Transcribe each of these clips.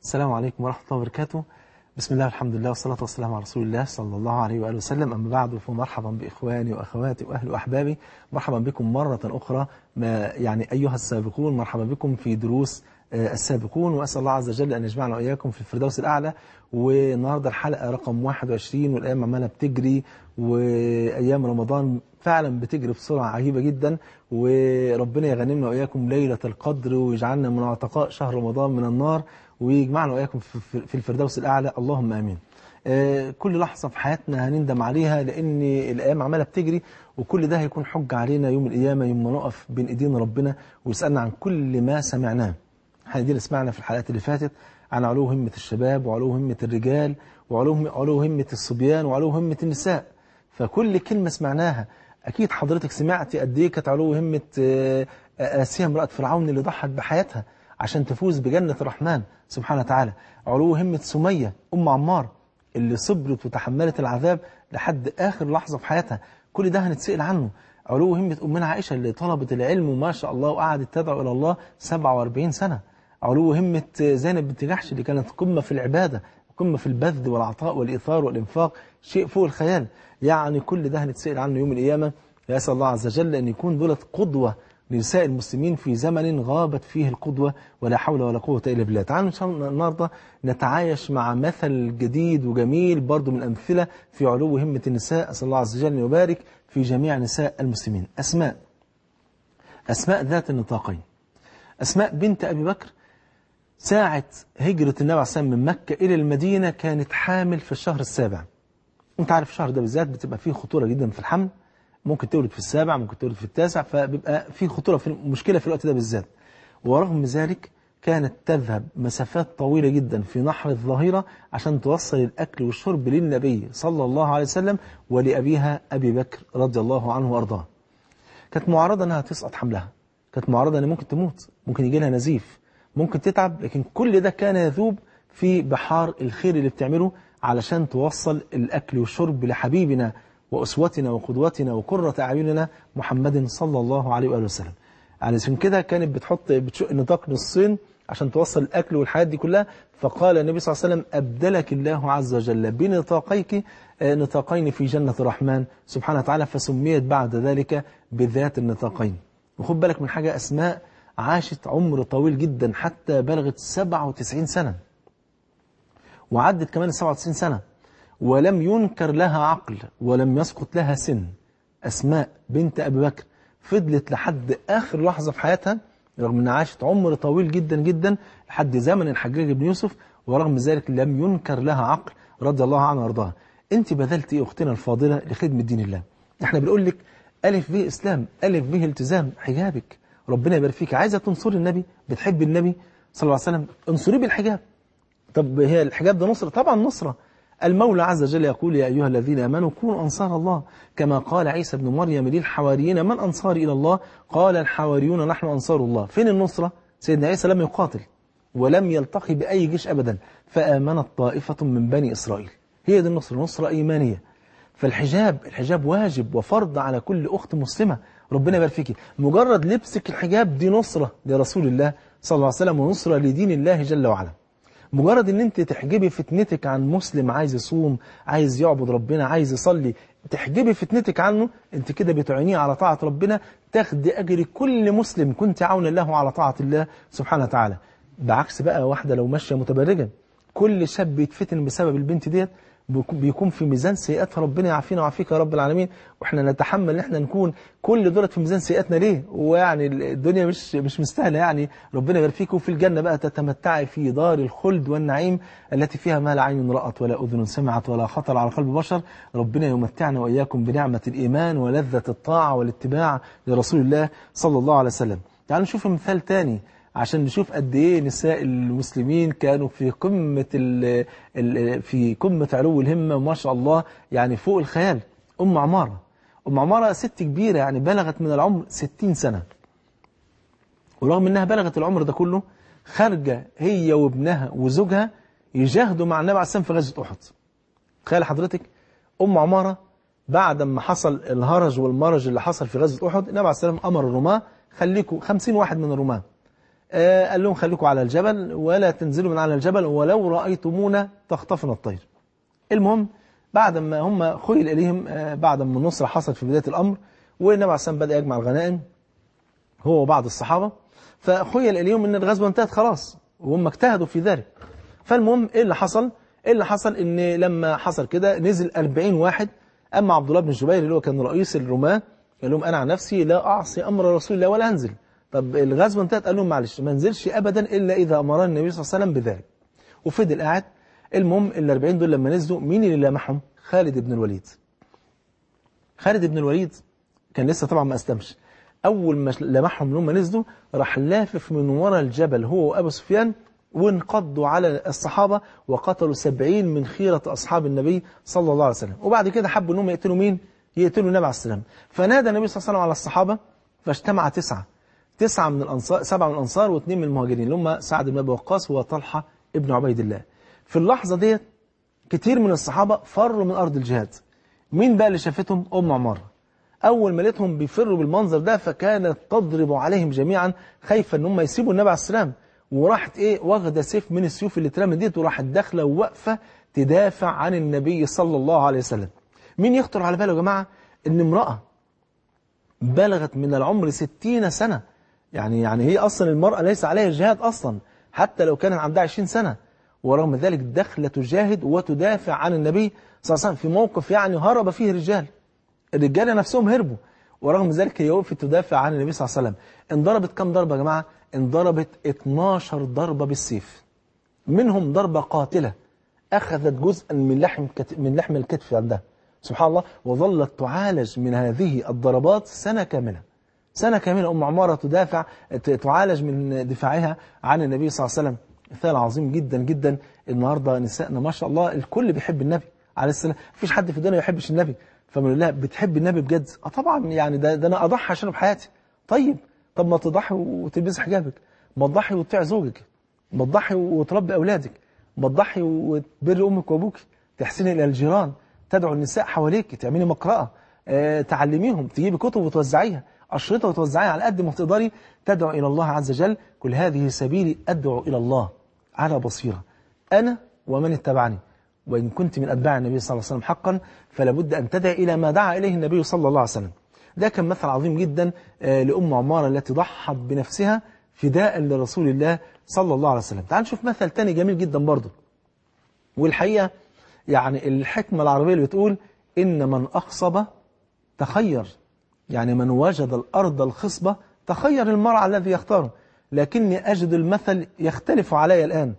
السلام عليكم ورحمة الله وبركاته. بسم الله والحمد لله والصلاة والسلام على رسول الله صلى الله عليه وآله وسلم. أما بعد، فمرحبا بإخواني وأخواتي وأهل وأحبابي. مرحبا بكم مرة أخرى أيها السابقون، مرحبا بكم في دروس السابقون، وأسأل الله عز وجل أن يجمعنا وإياكم في الفردوس الأعلى. والنهاردة الحلقة رقم 21، والأيام عمالة بتجري، وأيام رمضان فعلا بتجري بسرعة عجيبة جدا، وربنا يغنمنا وإياكم ليلة القدر، ويجعلنا من عتقاء شهر رمضان من النار، ويجمعنا وإياكم في الفردوس الأعلى، اللهم آمين. كل لحظة في حياتنا هنندم عليها، لأن الأيام عمالة بتجري، وكل ده هيكون حجة علينا يوم القيامة، يوم ما نقف بين إيدين ربنا ويسألنا عن كل ما سمعناه. احنا دي اللي سمعنا في الحلقات اللي فاتت عن علو همة الشباب، وعلو همة الرجال، وعلو همة الصبيان، وعلو همة النساء. فكل كلمة سمعناها أكيد حضرتك سمعتي قد إيه كانت علو همة آسيا امرأة فرعون اللي ضحت بحياتها عشان تفوز بجنة الرحمن سبحانه وتعالى. علو همة سمية أم عمار اللي صبرت وتحملت العذاب لحد آخر لحظة في حياتها. كل ده هنتسأل عنه. علو همة أمنا عائشة اللي طلبت العلم وما شاء الله وقعدت تدعو إلى الله 47 سنة. علو همة زينب بنت جحش اللي كانت قمة في العبادة، قمة في البذل والعطاء والإيثار والإنفاق، شيء فوق الخيال. يعني كل ده هنتسأل عنه يوم القيامة. يسأل الله عز وجل أن يكون دولت قدوة لنساء المسلمين في زمن غابت فيه القدوة، ولا حول ولا قوة إلا بالله. تعالوا إن شاء الله النهاردة نتعايش مع مثل جديد وجميل برضو من أمثلة في علو همة النساء. أسأل الله عز وجل أن يبارك في جميع نساء المسلمين. أسماء ذات النطاقين. أسماء بنت أبي بكر ساعة هجرة النبي عليه الصلاة والسلام من مكة إلى المدينة كانت حامل في الشهر السابع. أنت عارف الشهر ده بالذات بتبقى فيه خطورة جدا في الحمل، ممكن تولد في السابع، ممكن تولد في التاسع، فبيبقى في خطورة، في مشكلة في الوقت ده بالذات. ورغم ذلك كانت تذهب مسافات طويلة جدا في نحر الظهيرة عشان توصل الأكل والشرب للنبي صلى الله عليه وسلم ولأبيها أبي بكر رضي الله عنه وأرضاه. كانت معرضة أنها تسقط حملها، كانت معرضة أنها ممكن تموت، ممكن يجي لها نزيف، ممكن تتعب، لكن كل ده كان يذوب في بحار الخير اللي بتعمله علشان توصل الأكل والشرب لحبيبنا وأسوتنا وقدوتنا وقرة أعيننا محمد صلى الله عليه وآله وسلم. علشان كده كانت بتشق النطاق نصين عشان توصل الأكل والحياة دي كلها. فقال النبي صلى الله عليه وسلم: أبدلك الله عز وجل بنطاقيك نطاقين في جنة الرحمن سبحانه وتعالى، فسميت بعد ذلك بذات النطاقين. وخد بالك من حاجة، أسماء عاشت عمر طويل جدا حتى بلغت 97 سنة، وعدت كمان 97 سنة ولم ينكر لها عقل ولم يسقط لها سن. أسماء بنت أبي بكر فضلت لحد آخر لحظة في حياتها، رغم أنها عاشت عمر طويل جدا جدا لحد زمن الحجاج بن يوسف، ورغم ذلك لم ينكر لها عقل رضي الله عنها وارضاها. أنت بذلت إيه أختنا الفاضلة لخدمة دين الله؟ إحنا بنقول لك ألف به إسلام، ألف به التزام، حجابك. ربنا يبارك فيك. عايزة تنصري النبي، بتحب النبي صلى الله عليه وسلم، انصريه بالحجاب. طب هي الحجاب ده نصرة؟ طبعا نصرة. المولى عز وجل يقول: يا أيها الذين آمنوا كونوا أنصار الله، كما قال عيسى بن مريم للحواريين: من أنصاري إلى الله؟ قال الحواريون نحن أنصار الله. فين النصرة؟ سيدنا عيسى لم يقاتل ولم يلتقي بأي جيش أبدا، فآمنت طائفة من بني إسرائيل. هي دي النصرة، نصرة إيمانية. الحجاب واجب وفرض على كل أخت مسلمة. ربنا يبارك فيكي. مجرد لبسك الحجاب دي نصرة لرسول الله صلى الله عليه وسلم ونصرة لدين الله جل وعلا. مجرد ان انت تحجبي فتنتك عن مسلم عايز يصوم، عايز يعبد ربنا، عايز يصلي، تحجبي فتنتك عنه، انت كده بتعينيه على طاعة ربنا، تاخدي اجر كل مسلم كنت عونا له على طاعة الله سبحانه وتعالى. بعكس بقى واحدة لو ماشية متبرجة، كل شاب يتفتن بسبب البنت ديت بيكون في ميزان سيئاتها. ربنا يعافينا ويعافيك يا رب العالمين. واحنا نتحمل ان احنا نكون كل دولت في ميزان سيئاتنا ليه؟ ويعني الدنيا مش مستاهله يعني. ربنا يبارك فيك. وفي الجنه بقى تتمتعي في دار الخلد والنعيم التي فيها ما لا عين رأت ولا اذن سمعت ولا خطر على قلب بشر. ربنا يمتعنا واياكم بنعمه الايمان ولذه الطاعه والاتباع لرسول الله صلى الله عليه وسلم. تعالوا نشوف مثال تاني عشان نشوف قد ايه نساء المسلمين كانوا في قمة علو الهمة، وما شاء الله يعني فوق الخيال. أم عمارة ست كبيرة، يعني بلغت من العمر 60 سنة، ورغم انها بلغت العمر ده كله خارجة هي وابنها وزوجها يجاهدوا مع النبي عليه السلام في غزوة أحد. تخيل حضرتك أم عمارة بعد ما حصل الهرج والمرج اللي حصل في غزوة أحد، النبي عليه السلام أمر الرماة: خليكوا 50 واحد من الرماة قال لهم خليكم على الجبل ولا تنزلوا من على الجبل ولو رأيتمونا تخطفنا الطير. المهم بعد ما هم خيل إليهم بعد ما النصرة حصلت في بداية الأمر، والنبي عليه الصلاة والسلام بدأ يجمع الغنائم هو وبعض الصحابة، فخيل إليهم أن الغزوة انتهت خلاص وهم اجتهدوا في ذلك. فالمهم إيه اللي حصل؟ إن لما حصل كده نزل 40 واحد. أما عبد الله بن الزبير اللي هو كان رئيس الرماة قال لهم أنا عن نفسي لا أعصي أمر رسول الله ولا أنزل. طب الغزوة انتهت، قال لهم معلش ما انزلش أبدا إلا إذا أمرني النبي صلى الله عليه وسلم بذلك. وفضل قاعد. المهم ال40 دول لما نزلوا مين اللي لمحهم؟ خالد بن الوليد. خالد بن الوليد كان لسه طبعا ما أسلمش. أول ما لمحهم لما نزلوا راح لافف من وراء الجبل هو وأبو سفيان، وانقضوا على الصحابة وقتلوا 70 من خيرة أصحاب النبي صلى الله عليه وسلم. وبعد كده حبوا أنهم يقتلوا مين؟ يقتلوا النبي عليه السلام. فنادى النبي صلى الله عليه وسلم على الصحابة فاجتمع 9 من الأنصار، 7 من الأنصار و2 من المهاجرين اللي هم سعد بن أبي وقاص وطلحة ابن عبيد الله. في اللحظة ديت كتير من الصحابة فروا من أرض الجهاد. مين بقى اللي شافتهم؟ أم عمارة. أول ما لقيتهم بيفروا بالمنظر ده فكانت تضرب عليهم جميعا خايفة ان هم يسيبوا النبي عليه السلام، وراحت واخده سيف من السيوف اللي اترمت ديت وراحت داخله وواقفه تدافع عن النبي صلى الله عليه وسلم. مين يخطر على باله يا جماعه ان امراه بلغت من العمر 60 سنه، يعني هي اصلا المراه ليس عليها جهاد اصلا حتى لو كان عندها 20 سنه، ورغم ذلك داخله تجاهد وتدافع عن النبي صلى الله عليه وسلم في موقف هرب فيه الرجاله نفسهم هربوا، ورغم ذلك هي وقفت تدافع عن النبي صلى الله عليه وسلم. انضربت كم ضربه يا جماعه؟ انضربت 12 ضربه بالسيف، منهم ضربه قاتله اخذت جزءا من لحم الكتف عندها سبحان الله، وظلت تعالج من هذه الضربات سنه كامله ام عماره تعالج من دفاعها عن النبي صلى الله عليه وسلم. مثال عظيم جدا جدا. النهارده نسائنا ما شاء الله الكل بيحب النبي عليه السلام، مفيش حد في الدنيا ما يحبش النبي. فمن الله بتحب النبي بجد؟ طبعا ده انا اضحي عشانه بحياتي. طب ما تضحي وتلبس حجابك، ما تضحي وتطيع زوجك، ما تضحي وتربي اولادك، ما تضحي وتبر امك وابوك، تحسني الى الجيران، تدعو النساء حواليك، تعملي مقرأة، تعلميهم، تجيبي كتب وتوزعيها، أشرطة وتوزعيها على قد ما تقدري، تدعو إلى الله عز وجل. كل هذه سبيلي أدعو إلى الله على بصيرة أنا ومن اتبعني. وإن كنت من أتباع النبي صلى الله عليه وسلم حقا فلا بد أن تدعي إلى ما دعا إليه النبي صلى الله عليه وسلم. ده كان مثل عظيم جدا لأم عمارة التي ضحت بنفسها فداء لرسول الله صلى الله عليه وسلم. تعال نشوف مثل تاني جميل جدا برضه، والحقيقة الحكمة العربية اللي بتقول إن من أخصب تخير، يعني من وجد الأرض الخصبة تخير المرعى الذي يختاره. لكني أجد المثل يختلف علي الآن،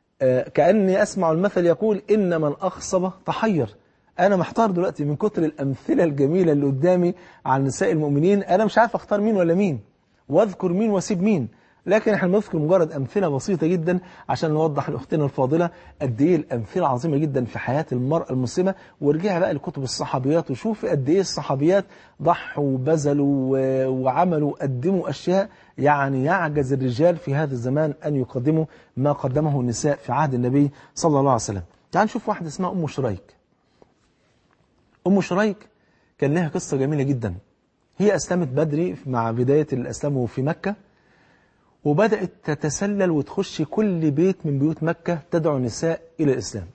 كأني أسمع المثل يقول إن من أخصب تحير. أنا محتار دلوقتي من كتر الأمثلة الجميلة اللي قدامي عن نساء المؤمنين، أنا مش عارف أختار مين ولا مين واذكر مين واسيب مين. لكن احنا بنذكر مجرد أمثلة بسيطة جدا عشان نوضح لأختنا الفاضلة قد إيه الأمثلة عظيمة جدا في حياة المرأة المسلمة. وارجع بقى لكتب الصحابيات وشوف قد إيه الصحابيات ضحوا وبذلوا وعملوا قدموا أشياء يعجز الرجال في هذا الزمان أن يقدموا ما قدمه النساء في عهد النبي صلى الله عليه وسلم. تعال نشوف واحدة اسمها أم شريك. أم شريك كان لها قصة جميلة جدا. هي أسلمت بدري مع بداية الإسلام في مكة، وبدأت تتسلل وتخش كل بيت من بيوت مكة تدعو النساء إلى الإسلام.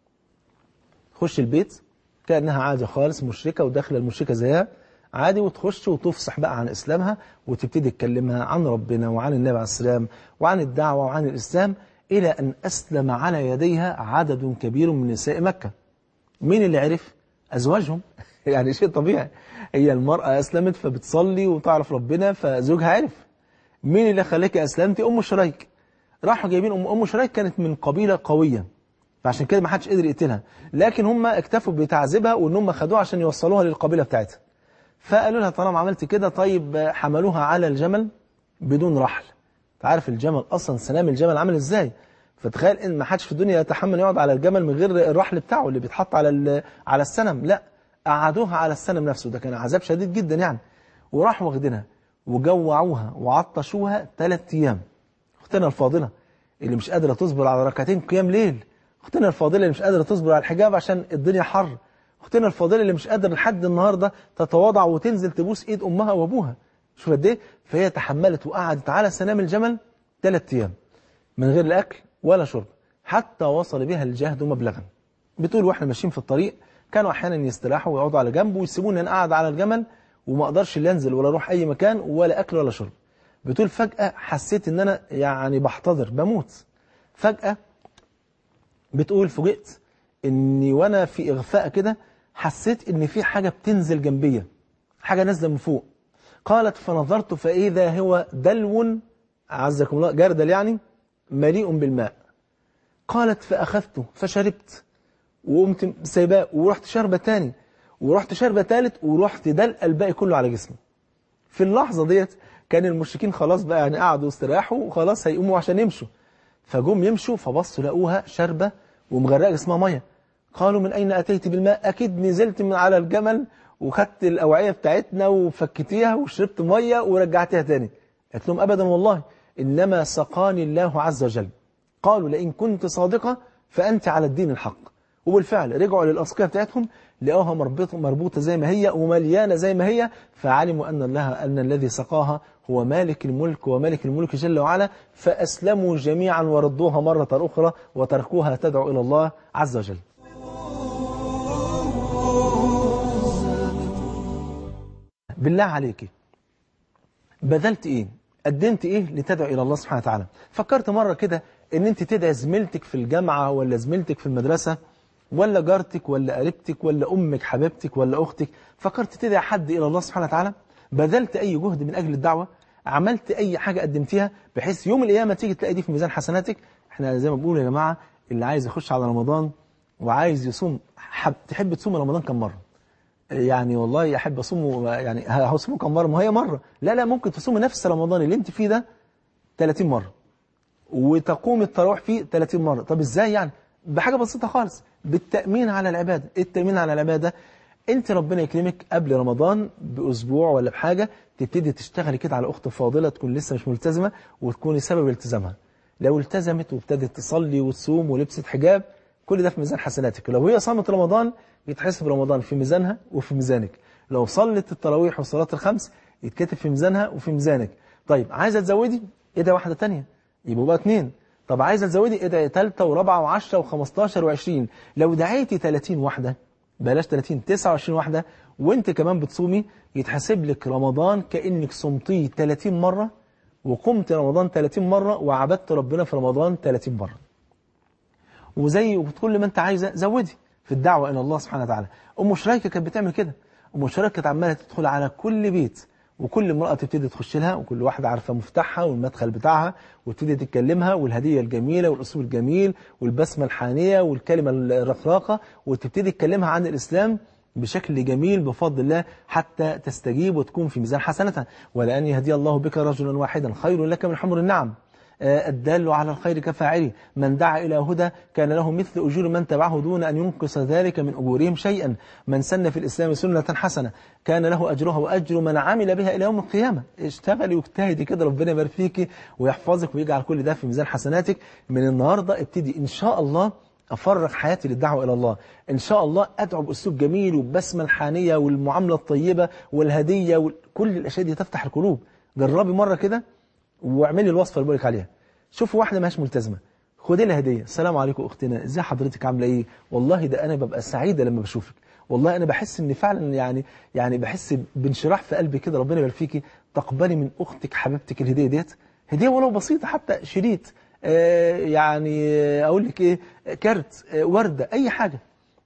تخش البيت كأنها عادة خالص مشركة وداخلة المشركة زيها عادي، وتخش وتفصح بقى عن إسلامها وتبتدي تكلمها عن ربنا وعن النبي عليه السلام وعن الدعوة وعن الإسلام، إلى أن أسلم على يديها عدد كبير من نساء مكة. مين اللي عرف؟ أزواجهم. شيء طبيعي، هي المرأة أسلمت فبتصلي وتعرف ربنا فزوجها عرف. مين اللي خلاك أسلمتي؟ أم شريك. راحوا جايبين أم شريك كانت من قبيلة قوية، فعشان كده ما حدش قدر يقتلها، لكن هم اكتفوا بتعذيبها وان هم خدوها عشان يوصلوها للقبيلة بتاعتها. فقالوا لها طالما عملت كده طيب حملوها على الجمل بدون رحل. تعرف الجمل أصلا سلام الجمل عامل إزاي؟ فتخيل إن ما حدش في الدنيا يتحمل يقعد على الجمل من غير الرحل بتاعه اللي بيتحط على السنم، لا قعدوها على السنم نفسه. ده كان عذاب شديد جدا وراحوا واخدينها وجوعوها وعطشوها 3 أيام. اختنا الفاضلة اللي مش قادرة تصبر على ركعتين قيام ليل، اختنا الفاضلة اللي مش قادرة تصبر على الحجاب عشان الدنيا حر، اختنا الفاضلة اللي مش قادرة لحد النهاردة تتواضع وتنزل تبوس ايد امها وابوها، شوف قد ايه. فهي تحملت وقعدت على سنام الجمل 3 أيام من غير لا أكل ولا شرب، حتى وصل بها الجهد مبلغا. بتقول واحنا ماشيين في الطريق كانوا أحيانا يستراحوا ويقعدوا على جنب ويسيبوني أنا قاعد على الجمل وما أقدرش لا أنزل ولا أروح أي مكان ولا أكل ولا شرب. بتقول فجأة حسيت إن أنا يعني بحتضر بموت. فجأة بتقول فوجئت إني وأنا في إغفاء كده حسيت إن في حاجة بتنزل جنبية، حاجة نازلة من فوق. قالت فنظرت فإذا هو دلو، عزكم الله، جردل يعني، مليء بالماء. قالت فأخذته فشربت وقمت سايباه ورحت شربة تاني ورحت شربة تالت ورحت دلق الباقي كله على جسمي. في اللحظة ديت كان المشركين خلاص بقى يعني قعدوا استراحوا وخلاص هيقوموا عشان يمشوا، فجم يمشوا فبصوا لقوها شربة ومغرقة جسمها مية. قالوا من أين أتيت بالماء؟ أكيد نزلت من على الجمل وخدت الأوعية بتاعتنا وفكتيها وشربت مية ورجعتها تاني. قالت لهم أبدا والله، إنما سقاني الله عز وجل. قالوا لئن كنت صادقة فأنت على الدين الحق. وبالفعل رجعوا للأسقية بتاعتهم لقوها مربوطة زي ما هي ومليانة زي ما هي، فعلموا أن الذي سقاها هو مالك الملك ومالك الملك جل وعلا، فأسلموا جميعا وردوها مرة أخرى وتركوها تدعو إلى الله عز وجل. بالله عليك بذلت إيه؟ قدمت إيه لتدعو إلى الله سبحانه وتعالى؟ فكرت مرة كده إن أنت تدعي زميلتك في الجامعة ولا زميلتك في المدرسة ولا جارتك ولا قريبتك ولا أمك حبيبتك ولا أختك؟ فكرت تدعي حد إلى الله سبحانه وتعالى؟ بذلت أي جهد من أجل الدعوة؟ عملت أي حاجة قدمتيها بحيث يوم القيامة تيجي تلاقي دي في ميزان حسناتك؟ احنا زي ما بنقول يا جماعة، اللي عايز يخش على رمضان وعايز يصوم، تحب تصوم رمضان كم مرة؟ يعني والله أحب أصومه، يعني هصومه كم مرة؟ ما هي مرة، لا ممكن تصوم نفس رمضان اللي انت فيه ده 30 مرة وتقوم التراويح فيه 30 مرة. طب ازاي يعني؟ بحاجة بسيطة خالص، بالتأمين على العبادة. التأمين على العبادة، انت ربنا يكرمك قبل رمضان بأسبوع ولا بحاجة تبتدي تشتغلي كده على أخت فاضلة تكون لسه مش ملتزمة وتكوني سبب التزامها. لو التزمت وابتدت تصلي وتصوم ولبست حجاب، كل ده في ميزان حسناتك. لو هي صامت رمضان يتحسب رمضان في ميزانها وفي ميزانك. لو صلت التراويح والصلاة الخمس يتكتب في ميزانها وفي ميزانك. طيب عايزة تزودي؟ ادعي واحدة تانية يبقوا بقى 2. طب عايزة تزودي؟ ادعي 3 و4 و10 و15 و20. لو دعيتي 30 واحدة، بلاش 30، 29 واحدة وانت كمان بتصومي، يتحسب لك رمضان كأنك صمتيه 30 مرة وقمت رمضان 30 مرة وعبدت ربنا في رمضان 30 مرة. وزي كل ما انت عايزة زودي في الدعوة إلى الله سبحانه وتعالى. أم شريكة كانت بتعمل كده. أم شريكة كانت عمالة تدخل على كل بيت وكل امرأة تبتدي تخش لها وكل واحدة عارفة مفتاحها والمدخل بتاعها وتبتدي تتكلمها والهدية الجميلة والأسلوب الجميل والبسمة الحانية والكلمة الرقراقة، وتبتدي تكلمها عن الإسلام بشكل جميل بفضل الله حتى تستجيب وتكون في ميزان حسنتها. ولأن يهدي الله بك رجلا واحدا خير لك من حمر النعم. الدال على الخير كفاعله، من دعا إلى هدى كان له مثل أجور من تبعه دون أن ينقص ذلك من أجورهم شيئا. من سن في الإسلام سنة حسنة كان له أجرها وأجر من عمل بها إلى يوم القيامة. اشتغلي واجتهدي كده، ربنا يبارك فيكي ويحفظك ويجعل كل ده في ميزان حسناتك. من النهاردة ابتدي إن شاء الله أفرغ حياتي للدعوة إلى الله. إن شاء الله أدعو بأسلوب جميل وبسمة الحانية والمعاملة الطيبة والهدية وكل الأشياء دي تفتح القلوب. جربي مرة كده واعملي الوصفة اللي بقولك عليها. شوفوا واحدة ماهيش ملتزمة، خدي لها هدية. السلام عليكم أختنا، ازي حضرتك، عاملة ايه؟ والله ده أنا ببقى سعيدة لما بشوفك، والله أنا بحس إن فعلا يعني بحس بانشراح في قلبي كده. ربنا يبارك فيكي. تقبلي من أختك حبيبتك الهدية ديت، هدية ولو بسيطة، حتى شريط، يعني أقول لك إيه، كارت، وردة، أي حاجة.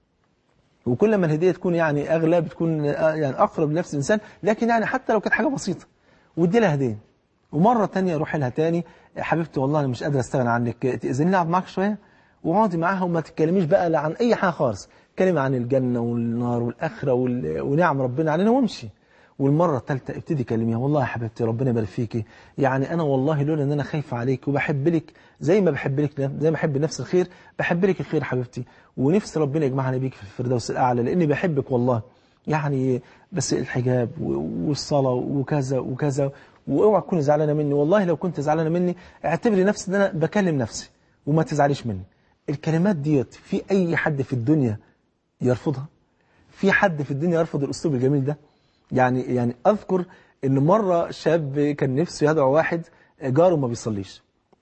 وكل ما الهدية تكون يعني أغلى بتكون يعني أقرب لنفس الإنسان، لكن يعني حتى لو كانت حاجة بسيطة ودي لها هدية. ومرة تانية روحي لها تاني، حبيبتي والله أنا مش قادر أستغنى عنك، تأذني ألعب معاك شوية؟ واقعدي معاها وما تتكلميش بقى لا عن أي حاجة خالص، كلمة عن الجنة والنار والآخرة ونعم ربنا علينا وامشي. والمرة الثالثة ابتدي كلميها، والله يا حبيبتي ربنا يبارك فيكي، يعني أنا والله لولا إن أنا خايفة عليك وبحب لك زي ما بحب لك، زي ما بحب نفس الخير بحب لك الخير حبيبتي، ونفسي ربنا يجمعنا بيك في الفردوس الأعلى لأني بحبك والله. يعني بس الحجاب والصلاة وكذا وكذا، واوعى تكوني زعلانه مني، والله لو كنت زعلانه مني اعتبري نفسي ان انا بكلم نفسي وما تزعليش مني. الكلمات ديت في اي حد في الدنيا يرفضها؟ في حد في الدنيا يرفض الاسلوب الجميل ده؟ يعني اذكر ان مره شاب كان نفسه يدعو واحد جاره ما بيصليش،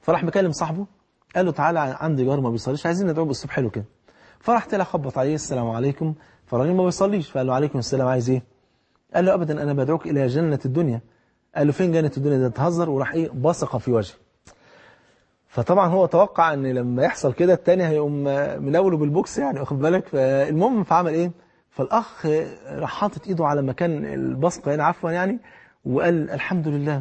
فراح مكلم صاحبه قال له تعالى عندي جار ما بيصليش، عايزين ندعوه بالصبح حلو كده. فراح طلع خبط عليه السلام عليكم، فالراجل ما بيصليش، فقال له عليكم السلام، عايز ايه؟ قال له ابدا انا بدعوك الى جنة الدنيا. قال له فين جنة الدنيا ده؟ تهزر. وراح ايه بصق في وجهه. فطبعا هو توقع ان لما يحصل كده التاني هيقوم مناوله بالبوكس يعني، واخد بالك. فالمهم فعمل ايه؟ فالاخ راح حاطط ايده على مكان البصقه يعني عفوا يعني، وقال الحمد لله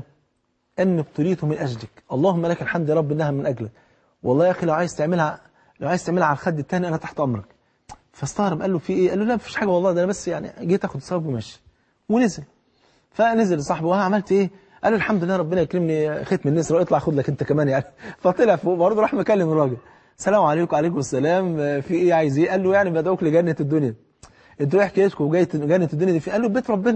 ان ابتليت من اجلك، اللهم لك الحمد يا رب انها من اجلك، والله يا اخي لو عايز تعملها على الخد التاني انا تحت امرك. فاستغرب قال له في ايه؟ قال له لا مفيش حاجه والله، ده انا بس يعني جيت اخد ثواب وماشي. ونزل. فنزل لصاحبه وها عملت ايه؟ قال له الحمد لله ربنا يكرمني ختم النسر واطلع خد لك انت كمان يعني. فطلع فوق برضه راح مكلم الراجل، السلام عليكم. وعليكم السلام، في ايه عايز ايه؟ قال له يعني بدعوك لجنه الدنيا. انتوا ايه حكايتكم وجايه جنه الدنيا دي؟ في قال له بيت ربنا.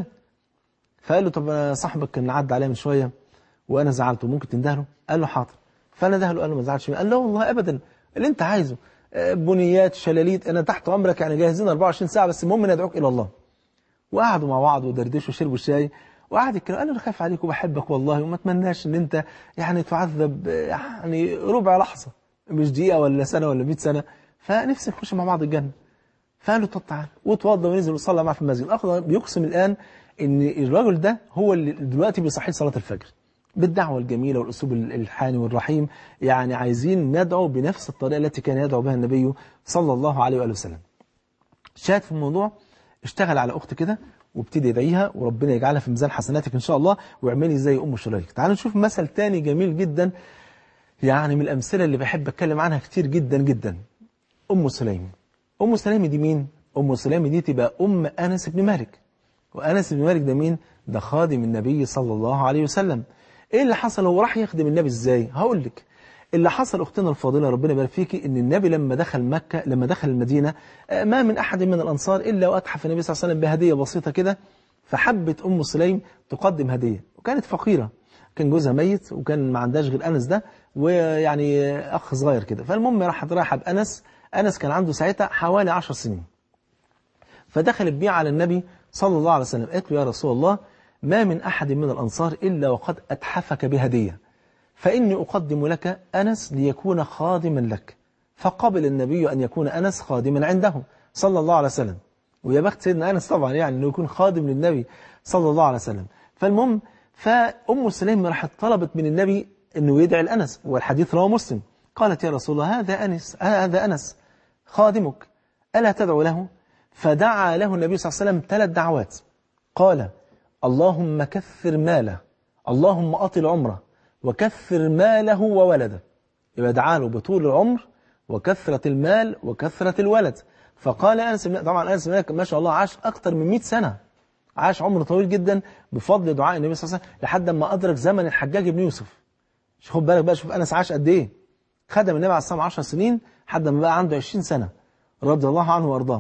فقال له طب صاحبك كان عدى عليا من شويه وانا زعلته، ممكن تنده له؟ قال له حاضر. فانا ده له، قال له ما زعلش. قال له والله ابدا، اللي انت عايزه، بنيات شلاليت انا تحت امرك يعني، جاهزين 24 ساعه، بس المهم ندعوك الى الله. وقعدوا مع بعض ودردشوا وشربوا الشاي، وقعد يتكلم. قال له انا خايف عليك وبحبك والله، وما اتمناش ان انت يعني تعذب يعني ربع لحظه، مش دقيقه ولا سنه ولا 100 سنه، فنفسي نخش مع بعض الجنه. فقال له طب تعالى، واتوضى ونزل وصلى معاه في المسجد. الاخ بيقسم الان ان الرجل ده هو اللي دلوقتي بيصحي صلاه الفجر بالدعوه الجميله والاسلوب الحاني والرحيم. يعني عايزين ندعو بنفس الطريقه التي كان يدعو بها النبي صلى الله عليه واله وسلم. شاهد في الموضوع، اشتغل على اخت كده وابتدي يدعيها، وربنا يجعلها في ميزان حسناتك ان شاء الله، واعملي زي ام شريك. تعالوا نشوف مثل تاني جميل جدا، يعني من الامثله اللي بحب اتكلم عنها كتير جدا جدا. ام سليم. ام سليم دي مين؟ ام سليم دي تبقى ام انس بن مالك. وانس بن مالك ده مين؟ ده خادم النبي صلى الله عليه وسلم. ايه اللي حصل؟ هو راح يخدم النبي ازاي؟ هقول لك. اللي حصل اختنا الفاضله ربنا يبارك فيكي، ان النبي لما دخل مكه، لما دخل المدينه، ما من احد من الانصار الا واتحف النبي صلى الله عليه وسلم بهديه بسيطه كده. فحبت ام سليم تقدم هديه، وكانت فقيره، كان جوزها ميت وكان ما عندهاش غير انس ده، ويعني اخ صغير كده. فالمهم راحت رايحه بانس. انس كان عنده ساعتها حوالي 10 سنين. فدخلت بيه على النبي صلى الله عليه وسلم، قالت له يا رسول الله ما من احد من الانصار الا وقد اتحفك بهديه، فإني أقدم لك أنس ليكون خادما لك. فقبل النبي أن يكون أنس خادما عنده صلى الله عليه وسلم. ويا بخت سيدنا أنس طبعا يعني أنه يكون خادم للنبي صلى الله عليه وسلم. فالمهم فأم سليم راحت طلبت من النبي أنه يدعي الأنس، والحديث رواه مسلم. قالت يا رسول الله هذا أنس خادمك، ألا تدعو له؟ فدعا له النبي صلى الله عليه وسلم 3 دعوات. قال اللهم كثر ماله، اللهم أطل عمره، وكثر ماله وولده. يبقى دعا له بطول العمر وكثرة المال وكثرة الولد. فقال أنس، طبعا أنس ما شاء الله عاش أكثر من 100 سنة، عاش عمر طويل جدا بفضل دعاء النبي صلى الله عليه وسلم، لحد ما أدرك زمن الحجاج بن يوسف. خد بالك بقى، شوف أنس عاش قد إيه. خدم النبي عليه الصلاة والسلام 10 سنين لحد ما بقى عنده 20 سنة رضي الله عنه وأرضاه.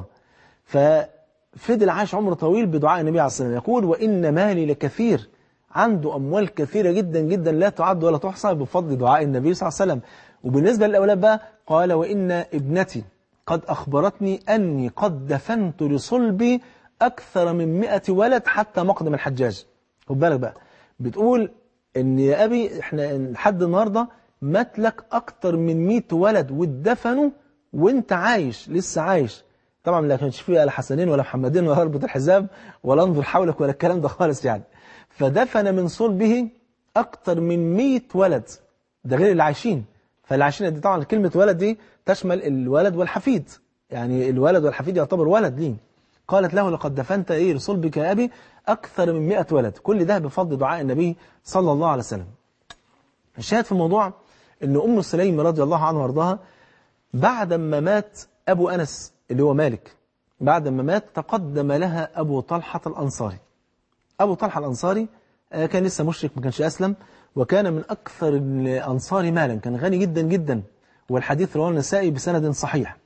ففضل عاش عمر طويل بدعاء النبي عليه الصلاة والسلام. يقول وإن مالي لكثير، عنده أموال كثيرة جدا جدا لا تعد ولا تحصى بفضل دعاء النبي صلى الله عليه وسلم. وبالنسبة للأولاد بقى قال وإن ابنتي قد أخبرتني أني قد دفنت لصلبي أكثر من 100 ولد حتى مقدم الحجاج. خد بالك بقى، بتقول إن يا أبي إحنا لحد النهاردة مات لك أكثر من 100 ولد واتدفنوا وإنت عايش، لسه عايش. طبعا لا كانش فيه لا حسنين ولا محمدين ولا اربط الحزام ولا انظر حولك ولا الكلام ده خالص يعني. فدفن من صلبه أكثر من 100 ولد، ده غير اللي عايشين. فاللي عايشين دي طبعا كلمة ولد دي تشمل الولد والحفيد، يعني الولد والحفيد يعتبر ولد ليه. قالت له لقد دفنت لصلبك يا أبي أكثر من 100 ولد، كل ده بفضل دعاء النبي صلى الله عليه وسلم. الشاهد في الموضوع أن أم سليم رضي الله عنها وارضاها بعد ما مات أبو أنس اللي هو مالك، بعد ما مات تقدم لها أبو طلحة الأنصاري. أبو طلحة الأنصاري كان لسه مشرك، ما كانش أسلم، وكان من أكثر الأنصار مالا، كان غني جدا جدا، والحديث رواه النسائي بسند صحيح.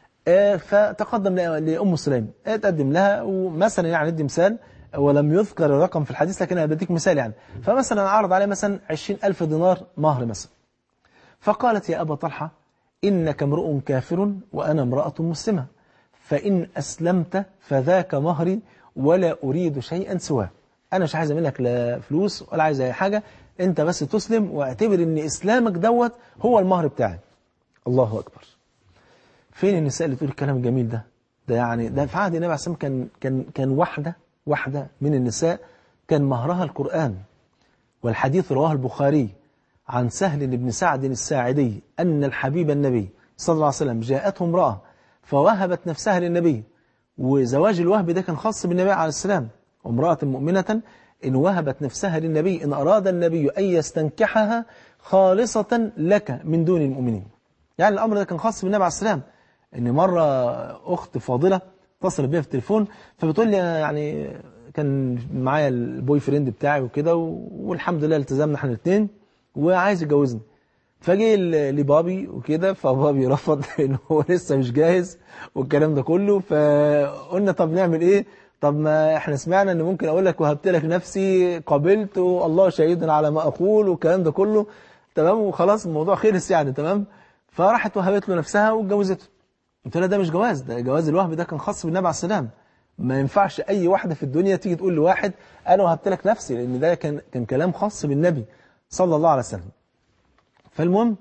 فتقدم لأم سليم، تقدم لها، ومثلا يعني ندي مثال ولم يذكر الرقم في الحديث لكن أنا بديك مثال يعني. فمثلا عرض عليه مثلا 20,000 دينار مهر مثلا. فقالت يا أبا طلحة إنك امرؤ كافر وأنا امرأة مسلمة، فإن أسلمت فذاك مهري ولا أريد شيئا سواه. أنا مش عايز منك لا فلوس ولا عايز أي حاجة، أنت بس تسلم واعتبر أن إسلامك دوت هو المهر بتاعي. الله أكبر. فين النساء اللي تقول الكلام الجميل ده؟ ده يعني ده في عهد النبي عليه الصلاة والسلام كان واحدة من النساء كان مهرها القرآن. والحديث رواه البخاري عن سهل بن سعد الساعدي أن الحبيب النبي صلى الله عليه وسلم جاءته امرأة فوهبت نفسها للنبي. وزواج الوهب ده كان خاص بالنبي عليه السلام. امرأة مؤمنة إن وهبت نفسها للنبي إن أراد النبي أن يستنكحها خالصة لك من دون المؤمنين. يعني الأمر ده كان خاص بالنبي عليه السلام. إن مرة أخت فاضلة اتصلت بيها في التليفون فبتقول لي يعني كان معايا البوي فريند بتاعي وكده والحمد لله التزمنا احنا الاثنين وعايز يتجوزني. فجي لبابي وكده فبابي رفض إن هو لسه مش جاهز والكلام ده كله. فقلنا طب نعمل إيه؟ طب ما احنا سمعنا ان ممكن اقول لك وهبت لك نفسي قبلت والله شهيد على ما اقول والكلام ده كله تمام وخلاص الموضوع خلص يعني تمام. فراحت وهبت له نفسها واتجوزته. قلت لها ده مش جواز، ده جواز الوهب ده كان خاص بالنبي عليه السلام. ما ينفعش اي واحده في الدنيا تيجي تقول لواحد انا وهبت لك نفسي، لان ده كان كلام خاص بالنبي صلى الله عليه وسلم. فالمهم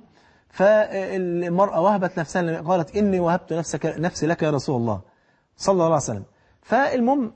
فالمراه وهبت نفسها قالت اني وهبت نفسي لك يا رسول الله صلى الله عليه وسلم. فالمهم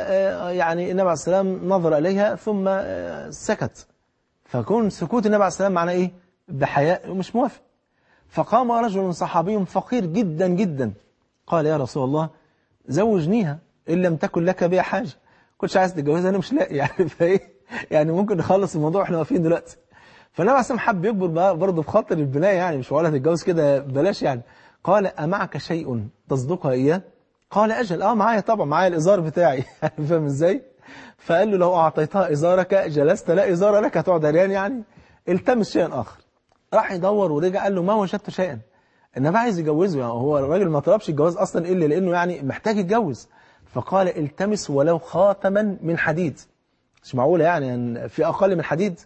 يعني النبي عليه السلام نظر إليها ثم سكت. فكون سكوت النبي عليه السلام معناه إيه؟ بحياء ومش موافق. فقام رجل صحابي فقير جدا جدا قال يا رسول الله زوجنيها إن لم تكن لك بها حاجة. كنتش عايز تتجوزها أنا مش لاقي يعني فإيه يعني ممكن نخلص الموضوع إحنا واقفين دلوقتي. فالنبي عليه السلام حب يكبر برضه في خاطر البناية يعني مش ولا تتجوز كده بلاش يعني. قال أمعك شيء تصدقها إياه؟ قال أجل معايا طبعا معايا الإزار بتاعي فاهم إزاي؟ فقال له لو أعطيتها إزارك جلست لا إزار لك هتقعد عريان يعني التمس شيئا آخر. راح يدور ورجع قال له ما وجدت شيئا. النبي عايز يجوزه يعني هو الراجل ما طلبش الجواز أصلا إلا لأنه يعني محتاج يتجوز. فقال التمس ولو خاتما من حديد. مش معقولة يعني في أقل من حديد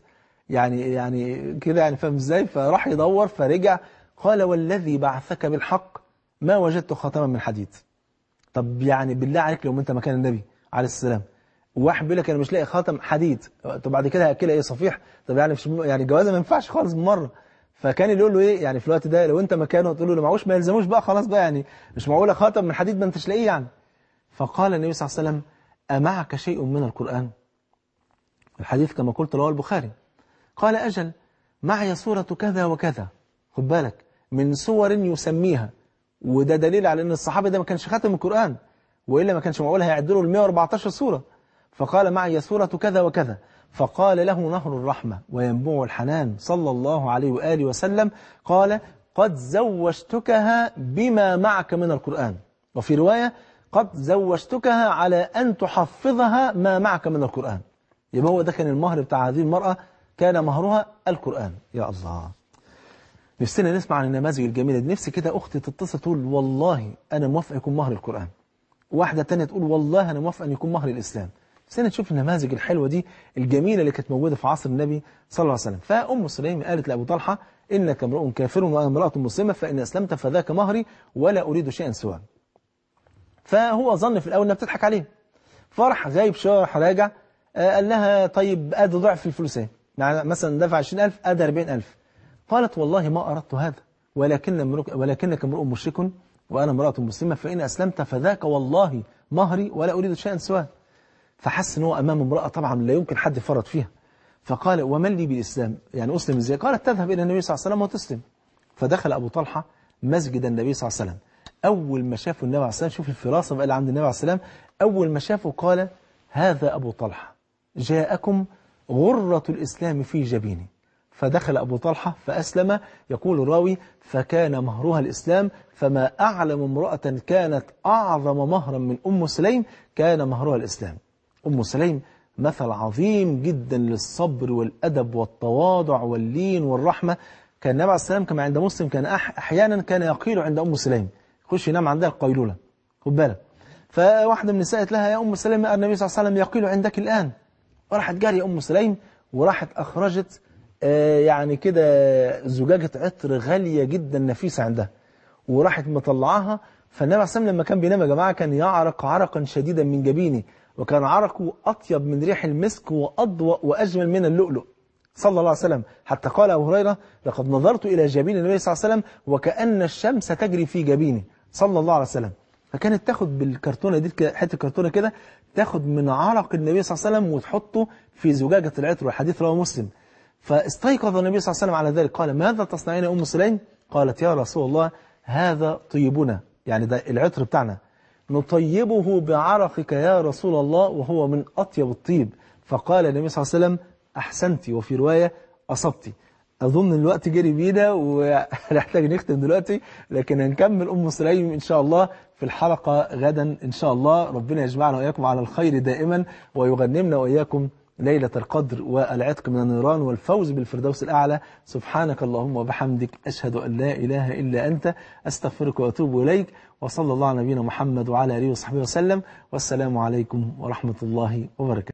يعني كده يعني فاهم إزاي؟ فراح يدور فرجع قال والذي بعثك بالحق ما وجدت خاتما من حديد. طب يعني بالله عليك لو انت مكان النبي عليه السلام واحد بيقول لك انا مش لاقي خاتم حديد طب بعد كده هاكلها ايه صفيح؟ طب يعني مش يعني الجوازه ما ينفعش خالص بالمره. فكان يقول له ايه يعني في الوقت ده لو انت مكانه تقول له معوش ما يلزموش بقى خلاص بقى يعني مش معقوله خاتم من حديد ما انتش لاقيه يعني. فقال النبي صلى الله عليه وسلم امعك شيء من القرآن؟ الحديث كما قلت رواه البخاري. قال اجل معي سوره كذا وكذا. خد بالك من سور يسميها وده دليل على ان الصحابي ده ما كانش خاتم القرآن وإلا ما كانش معقول هيعدلوا ال 114 سورة. فقال معي سورة كذا وكذا. فقال له نهر الرحمة وينبوع الحنان صلى الله عليه وآله وسلم قال قد زوجتكها بما معك من القرآن. وفي رواية قد زوجتكها على أن تحفظها ما معك من القرآن. يبقى هو ده كان المهر بتاع هذه المرأة كان مهرها القرآن. يا الله نفسنا نسمع عن النماذج الجميلة دي. نفسي كده أختي تتصل تقول والله أنا موافق يكون مهر القرآن. واحدة تانية تقول والله أنا موافق أن يكون مهر الإسلام. نفسنا نشوف النماذج الحلوة دي الجميلة اللي كانت موجودة في عصر النبي صلى الله عليه وسلم. فأم سليم قالت لأبو طلحة إنك امرؤ كافر وأنا امرأة مسلمة فإن أسلمت فذاك مهري ولا أريد شيئا سواه. فهو ظن في الأول أنها بتضحك عليه. فرح غايب شهر راجع قال لها طيب أدي ضعف الفلوس اهي يعني مثلا دفع 20,000 أدي 40,000. قالت والله ما أردت هذا ولكنك امرؤ مشرك وأنا امرأة مسلمة فإن أسلمت فذاك والله مهري ولا أريد شيئا سواه. فحس أنه أمام امرأة طبعا لا يمكن حد يفرط فيها. فقال ومن لي بالإسلام يعني أسلم إزاي؟ قالت تذهب إلى النبي صلى الله عليه وسلم وتسلم. فدخل أبو طلحة مسجد النبي صلى الله عليه وسلم. أول ما شافوا النبي عليه السلام شوف الفراسة بقى اللي عند النبي عليه السلام. أول ما شافوا قال هذا أبو طلحة جاءكم غرة الإسلام في جبينه. فدخل أبو طلحة فأسلم. يقول الراوي فكان مهرها الإسلام فما أعلم امرأة كانت أعظم مهرا من أم سليم كان مهرها الإسلام. أم سليم مثل عظيم جدا للصبر والأدب والتواضع واللين والرحمة. كان النبي عليه السلام كما عند مسلم كان أحيانا كان يقيل عند أم سليم يخش ينام عندها القيلولة. خد بالك. فواحدة من النساء قالت لها يا أم سليم النبي صلى الله عليه وسلم يقيل عندك الآن. وراحت جارية أم سليم وراحت أخرجت يعني كده زجاجة عطر غالية جدا نفيسة عندها وراحت مطلعاها. فالنبي عليه السلام لما كان بينام يا جماعة كان يعرق عرقا شديدا من جبينه وكان عرقه أطيب من ريح المسك وأضوأ وأجمل من اللؤلؤ. صلى الله عليه وسلم. حتى قال أبو هريرة: لقد نظرت إلى جبين النبي صلى الله عليه وسلم وكأن الشمس تجري في جبينه صلى الله عليه وسلم. فكانت تاخد بالكرتونة دي حتة كرتونة كده، تاخد من عرق النبي صلى الله عليه وسلم وتحطه في زجاجة العطر، والحديث رواه مسلم. فاستيقظ النبي صلى الله عليه وسلم على ذلك، قال: ماذا تصنعين يا أم سليم؟ قالت: يا رسول الله هذا طيبنا، يعني ده العطر بتاعنا، نطيبه بعرقك يا رسول الله وهو من أطيب الطيب. فقال النبي صلى الله عليه وسلم: أحسنتي، وفي رواية أصبتي. أظن الوقت جري بينا ونحتاج نختم دلوقتي، لكن هنكمل أم سليم إن شاء الله في الحلقة غدا إن شاء الله. ربنا يجمعنا وإياكم على الخير دائما، ويغنمنا وإياكم ليلة القدر والعتق من النيران والفوز بالفردوس الأعلى. سبحانك اللهم وبحمدك، أشهد أن لا إله إلا أنت، أستغفرك وأتوب إليك. وصلى الله على نبينا محمد وعلى آله وصحبه وسلم، والسلام عليكم ورحمة الله وبركاته.